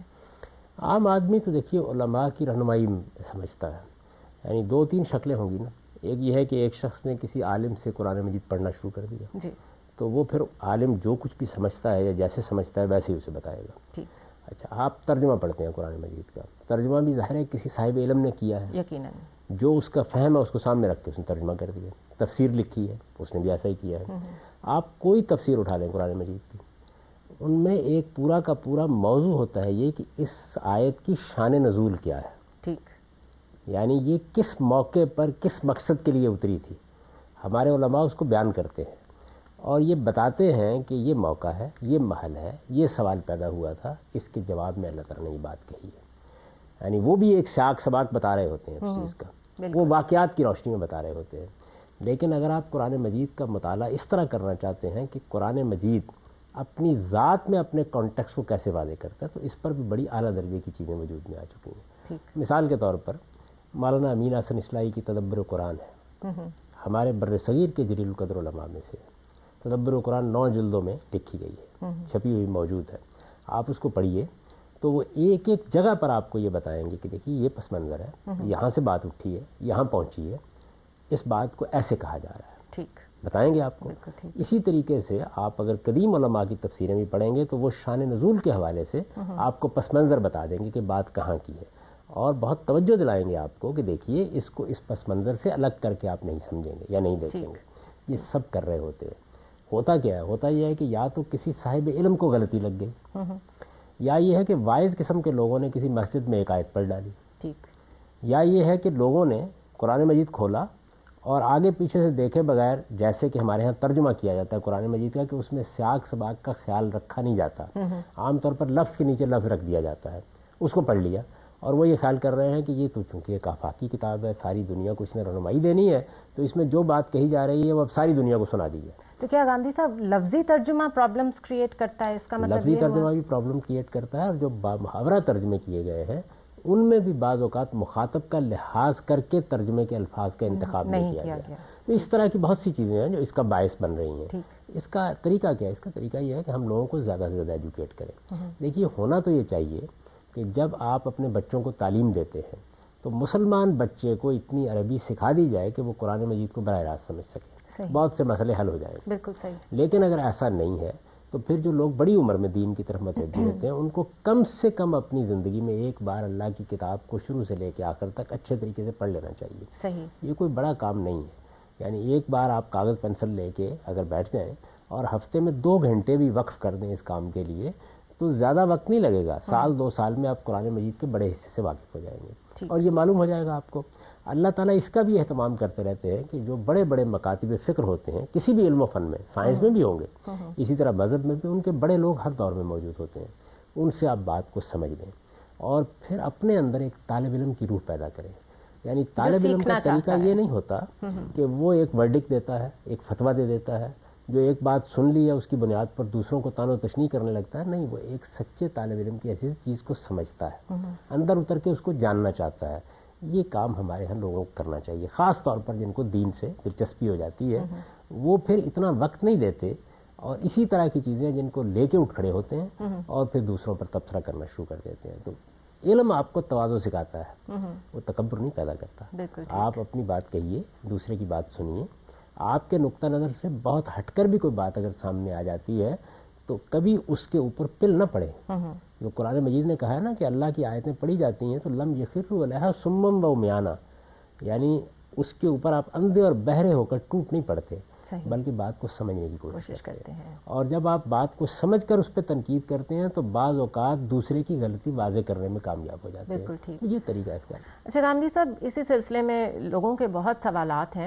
عام آدمی تو دیکھیے علماء کی رہنمائی سمجھتا ہے، یعنی دو تین شکلیں ہوں گی نا۔ ایک یہ ہے کہ ایک شخص نے کسی عالم سے قرآن مجید پڑھنا شروع کر دیا جی، تو وہ پھر عالم جو کچھ بھی سمجھتا ہے یا جیسے سمجھتا ہے ویسے ہی اسے بتائے گا۔ ٹھیک۔ اچھا، آپ ترجمہ پڑھتے ہیں قرآن مجید کا، ترجمہ بھی ظاہر ہے کسی صاحب علم نے کیا ہے، یقیناً جو اس کا فہم ہے اس کو سامنے رکھ کے اس نے ترجمہ کر دیا۔ تفسیر لکھی ہے اس نے بھی ایسا ہی کیا ہے۔ آپ کوئی تفسیر اٹھا لیں قرآن مجید کی، ان میں ایک پورا کا پورا موضوع ہوتا ہے یہ کہ اس آیت کی شان نزول کیا ہے، ٹھیک، یعنی یہ کس موقع پر کس مقصد کے لیے اتری تھی۔ ہمارے علماء اس کو بیان کرتے ہیں اور یہ بتاتے ہیں کہ یہ موقع ہے، یہ محل ہے، یہ سوال پیدا ہوا تھا، اس کے جواب میں اللہ تعالیٰ نے یہ بات کہی ہے۔ یعنی وہ بھی ایک سیاق سباق بتا رہے ہوتے ہیں اس چیز کا، وہ واقعات کی روشنی میں بتا رہے ہوتے ہیں۔ لیکن اگر آپ قرآن مجید کا مطالعہ اس طرح کرنا چاہتے ہیں کہ قرآن مجید اپنی ذات میں اپنے کانٹیکس کو کیسے واضح کرتا ہے، تو اس پر بھی بڑی اعلیٰ درجے کی چیزیں وجود میں آ چکی ہیں۔ مثال کے طور پر مولانا امین احسن اصلاحی کی تدبر قرآن ہے، ہمارے بر صغیر کے جلیل القدر علماء میں سے۔ تدبر قرآن نو جلدوں میں لکھی گئی ہے، چھپی ہوئی موجود ہے، آپ اس کو پڑھیے تو وہ ایک ایک جگہ پر آپ کو یہ بتائیں گے کہ دیکھیے یہ پس منظر ہے، یہاں سے بات اٹھی ہے، یہاں پہنچی ہے، اس بات کو ایسے کہا جا رہا ہے، ٹھیک، بتائیں گے آپ کو۔ اسی طریقے سے آپ اگر قدیم علماء کی تفسیریں بھی پڑھیں گے تو وہ شان نزول کے حوالے سے آپ کو پس منظر بتا دیں گے کہ بات کہاں کی ہے، اور بہت توجہ دلائیں گے آپ کو کہ دیکھیے اس کو اس پس منظر سے الگ کر کے آپ نہیں سمجھیں گے یا نہیں دیکھیں گے۔ یہ سب کر رہے ہوتے ہیں۔ ہوتا کیا ہے؟ ہوتا یہ ہے کہ یا تو کسی صاحب علم کو غلطی لگ گئی، یا یہ ہے کہ وائز قسم کے لوگوں نے کسی مسجد میں ایک آیت پڑھ ڈالی، ٹھیک، یا یہ ہے کہ لوگوں نے قرآن مجید کھولا اور آگے پیچھے سے دیکھے بغیر، جیسے کہ ہمارے ہاں ترجمہ کیا جاتا ہے قرآن مجید کا کہ اس میں سیاق سباق کا خیال رکھا نہیں جاتا، عام طور پر لفظ کے نیچے لفظ رکھ دیا جاتا ہے، اس کو پڑھ لیا اور وہ یہ خیال کر رہے ہیں کہ یہ تو چونکہ ایک آفاقی کتاب ہے، ساری دنیا کو اس نے رہنمائی دینی ہے، تو اس میں جو بات کہی جا رہی ہے وہ اب ساری دنیا کو سنا دی جائے۔ تو کیا غامدی صاحب لفظی ترجمہ پرابلمز کریٹ کرتا ہے؟ اس کا مطلب لفظی ترجمہ بھی پرابلم کریٹ کرتا ہے، اور جو محاورہ ترجمے کیے گئے ہیں ان میں بھی بعض اوقات مخاطب کا لحاظ کر کے ترجمے کے الفاظ کا انتخاب نہیں کیا گیا۔ تو اس طرح کی بہت سی چیزیں ہیں جو اس کا باعث بن رہی ہیں۔ اس کا طریقہ کیا ہے؟ اس کا طریقہ یہ ہے کہ ہم لوگوں کو زیادہ سے زیادہ ایجوکیٹ کریں۔ دیکھیے، ہونا تو یہ چاہیے کہ جب آپ اپنے بچوں کو تعلیم دیتے ہیں تو مسلمان بچے کو اتنی عربی سکھا دی جائے کہ وہ قرآن مجید کو براہ راست سمجھ سکے، بہت سے مسئلے حل ہو جائیں۔ بالکل صحیح۔ لیکن اگر ایسا نہیں ہے تو پھر جو لوگ بڑی عمر میں دین کی طرف متوجہ ہوتے ہیں ان کو کم سے کم اپنی زندگی میں ایک بار اللہ کی کتاب کو شروع سے لے کے آخر تک اچھے طریقے سے پڑھ لینا چاہیے۔ صحیح۔ یہ کوئی بڑا کام نہیں ہے، یعنی ایک بار آپ کاغذ پینسل لے کے اگر بیٹھ جائیں اور ہفتے میں دو گھنٹے بھی وقف کر دیں اس کام کے لیے تو زیادہ وقت نہیں لگے گا، سال دو سال میں آپ قرآن مجید کے بڑے حصے سے واقف ہو جائیں گے، اور یہ معلوم ہو جائے گا آپ کو۔ اللہ تعالیٰ اس کا بھی اہتمام کرتے رہتے ہیں کہ جو بڑے بڑے مکاتب فکر ہوتے ہیں کسی بھی علم و فن میں، سائنس میں بھی ہوں گے، اسی طرح مذہب میں بھی ان کے بڑے لوگ ہر دور میں موجود ہوتے ہیں، ان سے آپ بات کو سمجھ لیں اور پھر اپنے اندر ایک طالب علم کی روح پیدا کریں۔ یعنی طالب علم کا طریقہ یہ نہیں ہوتا کہ وہ ایک ورڈکٹ دیتا ہے، ایک فتویٰ دے دیتا ہے، جو ایک بات سن لی ہے اس کی بنیاد پر دوسروں کو تان و تشنیع کرنے لگتا ہے۔ نہیں، وہ ایک سچے طالب علم کی ایسی چیز کو سمجھتا ہے، اندر اتر کے اس کو جاننا چاہتا ہے۔ یہ کام ہمارے ہاں لوگوں کو کرنا چاہیے، خاص طور پر جن کو دین سے دلچسپی ہو جاتی ہے، وہ پھر اتنا وقت نہیں دیتے اور اسی طرح کی چیزیں جن کو لے کے اٹھ کھڑے ہوتے ہیں اور پھر دوسروں پر تبصرہ کرنا شروع کر دیتے ہیں۔ تو علم آپ کو تواضع سکھاتا ہے، وہ تکبر نہیں پیدا کرتا۔ آپ اپنی بات کہیے، دوسرے کی بات سنیے، آپ کے نقطہ نظر سے بہت ہٹ کر بھی کوئی بات اگر سامنے آ جاتی ہے تو کبھی اس کے اوپر پل نہ پڑے۔ جو قرآن مجید نے کہا ہے نا کہ اللہ کی آیتیں پڑھی جاتی ہیں تو لم یخروا علیہا صما و عمیانا، یعنی اس کے اوپر آپ اندھے اور بہرے ہو کر ٹوٹ نہیں پڑتے، بلکہ بات کو سمجھنے کی کوشش کرتے ہیں، اور جب آپ بات کو سمجھ کر اس پہ تنقید کرتے ہیں تو بعض اوقات دوسرے کی غلطی واضح کرنے میں کامیاب ہو جاتے ہیں۔ یہ طریقہ اختیار۔ اچھا غامدی صاحب، اسی سلسلے میں لوگوں کے بہت سوالات ہیں۔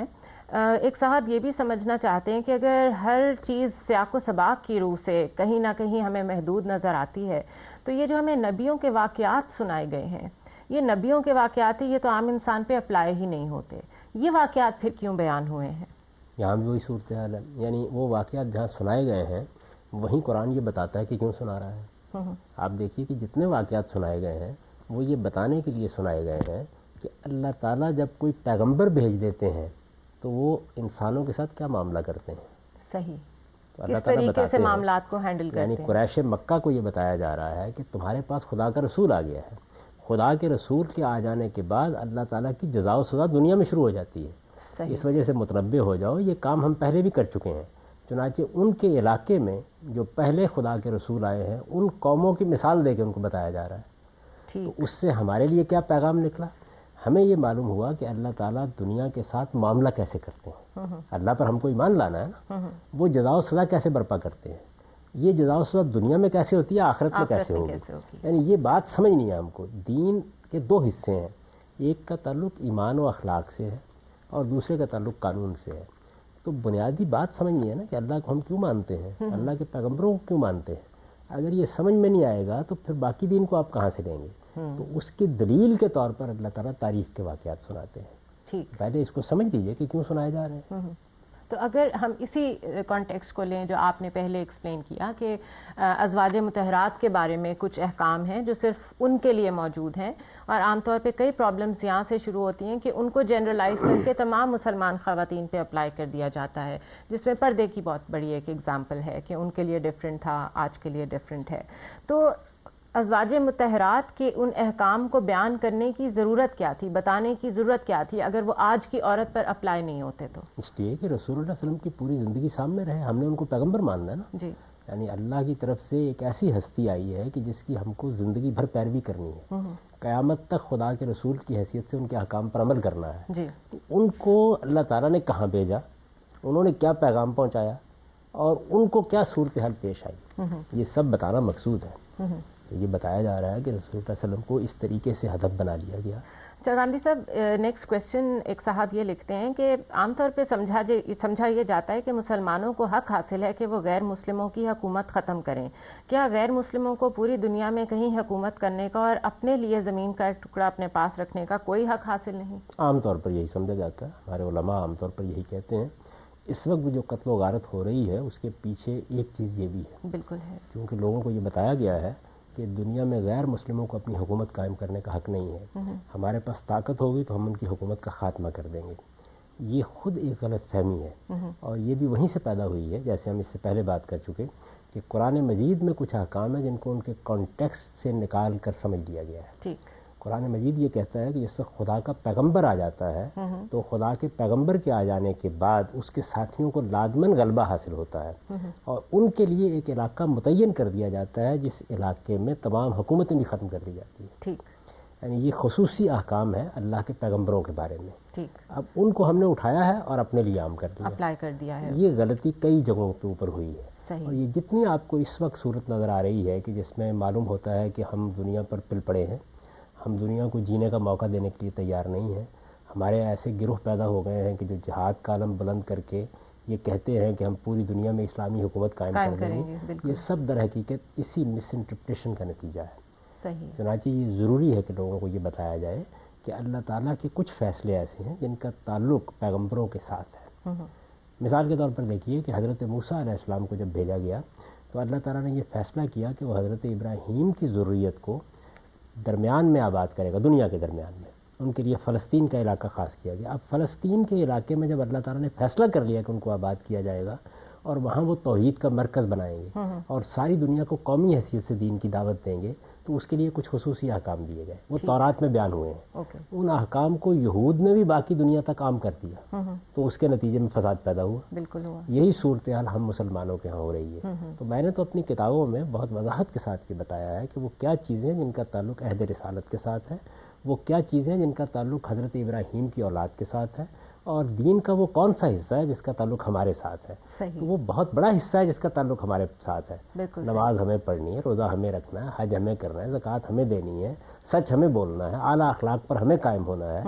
ایک صاحب یہ بھی سمجھنا چاہتے ہیں کہ اگر ہر چیز سیاق و سباق کی روح سے کہیں نہ کہیں ہمیں محدود نظر آتی ہے تو یہ جو ہمیں نبیوں کے واقعات سنائے گئے ہیں یہ نبیوں کے واقعات ہیں، یہ تو عام انسان پہ اپلائی ہی نہیں ہوتے، یہ واقعات پھر کیوں بیان ہوئے ہیں؟ یہاں بھی وہی صورتحال ہے، یعنی وہ واقعات جہاں سنائے گئے ہیں وہیں قرآن یہ بتاتا ہے کہ کیوں سنا رہا ہے۔ آپ دیکھیے کہ جتنے واقعات سنائے گئے ہیں وہ یہ بتانے کے لیے سنائے گئے ہیں کہ اللہ تعالیٰ جب کوئی پیغمبر بھیج دیتے ہیں تو وہ انسانوں کے ساتھ کیا معاملہ کرتے ہیں۔ صحیح، تو اللہ کس تعالیٰ طریقے بتاتے سے ہیں، معاملات کو ہینڈل کرتے یعنی ہیں۔ قریش مکہ کو یہ بتایا جا رہا ہے کہ تمہارے پاس خدا کا رسول آ گیا ہے، خدا کے رسول کے آ جانے کے بعد اللہ تعالیٰ کی جزا و سزا دنیا میں شروع ہو جاتی ہے، صحیح، اس وجہ سے متنبع ہو جاؤ، یہ کام ہم پہلے بھی کر چکے ہیں۔ چنانچہ ان کے علاقے میں جو پہلے خدا کے رسول آئے ہیں ان قوموں کی مثال دے کے ان کو بتایا جا رہا ہے۔ تو ٹھیک، اس سے ہمارے لیے کیا پیغام نکلا؟ ہمیں یہ معلوم ہوا کہ اللہ تعالیٰ دنیا کے ساتھ معاملہ کیسے کرتے ہیں، اللہ پر ہم کو ایمان لانا ہے نا، وہ جزا و سزا کیسے برپا کرتے ہیں، یہ جزا و سزا دنیا میں کیسے ہوتی ہے، آخرت میں کیسے ہوگی۔ یعنی یہ بات سمجھنی ہے ہم کو۔ دین کے دو حصے ہیں، ایک کا تعلق ایمان و اخلاق سے ہے اور دوسرے کا تعلق قانون سے ہے۔ تو بنیادی بات سمجھنی ہے نا کہ اللہ کو ہم کیوں مانتے ہیں، اللہ کے پیغمبروں کو کیوں مانتے ہیں۔ اگر یہ سمجھ میں نہیں آئے گا تو پھر باقی دین کو آپ کہاں سے لیں گے؟ تو اس کی دلیل کے طور پر اللہ تعالیٰ تاریخ کے واقعات سناتے ہیں۔ ٹھیک، پہلے اس کو سمجھ لیجئے کہ کیوں سنائے جا رہے ہیں۔ تو اگر ہم اسی کانٹیکسٹ کو لیں جو آپ نے پہلے ایکسپلین کیا کہ ازواج مطہرات کے بارے میں کچھ احکام ہیں جو صرف ان کے لیے موجود ہیں اور عام طور پہ کئی پرابلمز یہاں سے شروع ہوتی ہیں کہ ان کو جنرلائز کر کے تمام مسلمان خواتین پہ اپلائی کر دیا جاتا ہے، جس میں پردے کی بہت بڑی ایک ایگزامپل ہے کہ ان کے لیے ڈفرینٹ تھا، آج کے لیے ڈفرینٹ ہے۔ تو ازواج مطہرات کے ان احکام کو بیان کرنے کی ضرورت کیا تھی، بتانے کی ضرورت کیا تھی اگر وہ آج کی عورت پر اپلائی نہیں ہوتے تو؟ اس لیے کہ رسول اللہ علیہ وسلم کی پوری زندگی سامنے رہے، ہم نے ان کو پیغمبر ماننا ہے نا۔ جی، یعنی اللہ کی طرف سے ایک ایسی ہستی آئی ہے کہ جس کی ہم کو زندگی بھر پیروی کرنی ہے، قیامت تک خدا کے رسول کی حیثیت سے ان کے احکام پر عمل کرنا ہے۔ جی، تو ان کو اللہ تعالیٰ نے کہاں بھیجا، انہوں نے کیا پیغام پہنچایا اور ان کو کیا صورتحال پیش آئی، یہ سب بتانا مقصود ہے۔ تو یہ بتایا جا رہا ہے کہ رسول اللہ علیہ وسلم کو اس طریقے سے ہدف بنا لیا گیا۔ اچھا گاندھی صاحب، نیکسٹ کویشچن ایک صاحب یہ لکھتے ہیں کہ عام طور پہ سمجھا سمجھا یہ جاتا ہے کہ مسلمانوں کو حق حاصل ہے کہ وہ غیر مسلموں کی حکومت ختم کریں، کیا غیر مسلموں کو پوری دنیا میں کہیں حکومت کرنے کا اور اپنے لیے زمین کا ایک ٹکڑا اپنے پاس رکھنے کا کوئی حق حاصل نہیں؟ عام طور پر یہی سمجھا جاتا ہے، ہمارے علماء عام طور پر یہی کہتے ہیں۔ اس وقت جو قتل و غارت ہو رہی ہے اس کے پیچھے ایک چیز یہ بھی ہے، بالکل ہے، کیونکہ لوگوں کو یہ بتایا گیا ہے کہ دنیا میں غیر مسلموں کو اپنی حکومت قائم کرنے کا حق نہیں ہے، ہمارے پاس طاقت ہوگی تو ہم ان کی حکومت کا خاتمہ کر دیں گے۔ یہ خود ایک غلط فہمی ہے اور یہ بھی وہیں سے پیدا ہوئی ہے، جیسے ہم اس سے پہلے بات کر چکے کہ قرآن مجید میں کچھ احکام ہیں جن کو ان کے کانٹیکسٹ سے نکال کر سمجھ لیا گیا ہے۔ ٹھیک، قرآن مجید یہ کہتا ہے کہ جس وقت خدا کا پیغمبر آ جاتا ہے تو خدا کے پیغمبر کے آ جانے کے بعد اس کے ساتھیوں کو لازماً غلبہ حاصل ہوتا ہے اور ان کے لیے ایک علاقہ متعین کر دیا جاتا ہے جس علاقے میں تمام حکومتیں بھی ختم کر دی جاتی ہیں۔ ٹھیک، یعنی یہ خصوصی احکام ہے اللہ کے پیغمبروں کے بارے میں۔ ٹھیک، اب ان کو ہم نے اٹھایا ہے اور اپنے لیے عام کر دیا، اپلائی کر دیا ہے۔ یہ غلطی کئی جگہوں کے اوپر ہوئی ہے۔ صحیح، اور یہ جتنی آپ کو اس وقت صورت نظر آ رہی ہے کہ جس میں معلوم ہوتا ہے کہ ہم دنیا پر پل پڑے ہیں، ہم دنیا کو جینے کا موقع دینے کے لیے تیار نہیں ہیں، ہمارے ایسے گروہ پیدا ہو گئے ہیں کہ جو جہاد کا علم بلند کر کے یہ کہتے ہیں کہ ہم پوری دنیا میں اسلامی حکومت قائم کر دیں گے، یہ سب در حقیقت اسی مس انٹرپریٹیشن کا نتیجہ ہے۔ صحیح، چنانچہ یہ ضروری ہے کہ لوگوں کو یہ بتایا جائے کہ اللہ تعالیٰ کے کچھ فیصلے ایسے ہیں جن کا تعلق پیغمبروں کے ساتھ ہے۔ مثال کے طور پر دیکھیے کہ حضرت موسیٰ علیہ السلام کو جب بھیجا گیا تو اللہ تعالیٰ نے یہ فیصلہ کیا کہ وہ حضرت ابراہیم کی ضروریت کو درمیان میں آباد کرے گا، دنیا کے درمیان میں، ان کے لیے فلسطین کا علاقہ خاص کیا گیا۔ اب فلسطین کے علاقے میں جب اللہ تعالیٰ نے فیصلہ کر لیا کہ ان کو آباد کیا جائے گا اور وہاں وہ توحید کا مرکز بنائیں گے اور ساری دنیا کو قومی حیثیت سے دین کی دعوت دیں گے، تو اس کے لیے کچھ خصوصی احکام دیے گئے، وہ تورات میں بیان ہوئے ہیں۔ ان احکام کو یہود نے بھی باقی دنیا تک عام کر دیا تو اس کے نتیجے میں فساد پیدا ہوا۔ بالکل ہوا، یہی صورتحال ہم مسلمانوں کے ہاں ہو رہی ہے۔ تو میں نے تو اپنی کتابوں میں بہت وضاحت کے ساتھ یہ بتایا ہے کہ وہ کیا چیزیں جن کا تعلق عہد رسالت کے ساتھ ہے، وہ کیا چیزیں جن کا تعلق حضرت ابراہیم کی اولاد کے ساتھ ہے، اور دین کا وہ کون سا حصہ ہے جس کا تعلق ہمارے ساتھ ہے۔ تو وہ بہت بڑا حصہ ہے جس کا تعلق ہمارے ساتھ ہے۔ نماز ہمیں پڑھنی ہے، روزہ ہمیں رکھنا ہے، حج ہمیں کرنا ہے، زکوٰۃ ہمیں دینی ہے، سچ ہمیں بولنا ہے، اعلیٰ اخلاق پر ہمیں قائم ہونا ہے،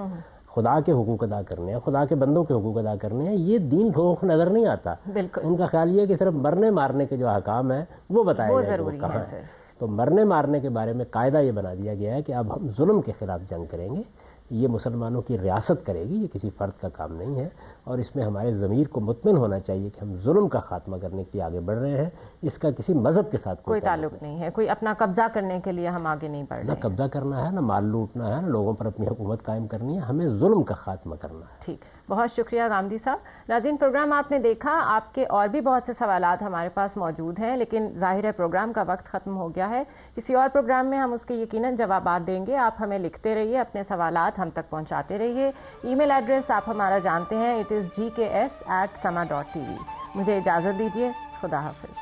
خدا کے حقوق ادا کرنے ہیں، خدا کے بندوں کے حقوق ادا کرنے ہیں، یہ دین لوگوں کو نظر نہیں آتا. بالکل. ان کا خیال یہ ہے کہ صرف مرنے مارنے کے جو احکام ہیں وہ بتائے جائیں وہ کہاں ہیں. تو مرنے مارنے کے بارے میں قاعدہ یہ بنا دیا گیا ہے کہ اب ہم ظلم کے خلاف جنگ کریں گے. یہ مسلمانوں کی ریاست کرے گی، یہ کسی فرد کا کام نہیں ہے، اور اس میں ہمارے ضمیر کو مطمئن ہونا چاہیے کہ ہم ظلم کا خاتمہ کرنے کے لیے آگے بڑھ رہے ہیں. اس کا کسی مذہب کے ساتھ کوئی تعلق نہیں ہے، کوئی اپنا قبضہ کرنے کے لیے ہم آگے نہیں بڑھ رہے ہیں. نہ قبضہ کرنا ہے، نہ مال لوٹنا ہے، نہ لوگوں پر اپنی حکومت قائم کرنی ہے، ہمیں ظلم کا خاتمہ کرنا ہے. ٹھیک، بہت شکریہ غامدی صاحب. ناظرین، پروگرام آپ نے دیکھا، آپ کے اور بھی بہت سے سوالات ہمارے پاس موجود ہیں، لیکن ظاہر ہے پروگرام کا وقت ختم ہو گیا ہے. کسی اور پروگرام میں ہم اس کے یقیناً جوابات دیں گے. آپ ہمیں لکھتے رہیے، اپنے سوالات ہم تک پہنچاتے رہیے. ای میل ایڈریس آپ ہمارا جانتے ہیں، it is G K S at Samaa dot T V. مجھے اجازت دیجیے، خدا حافظ.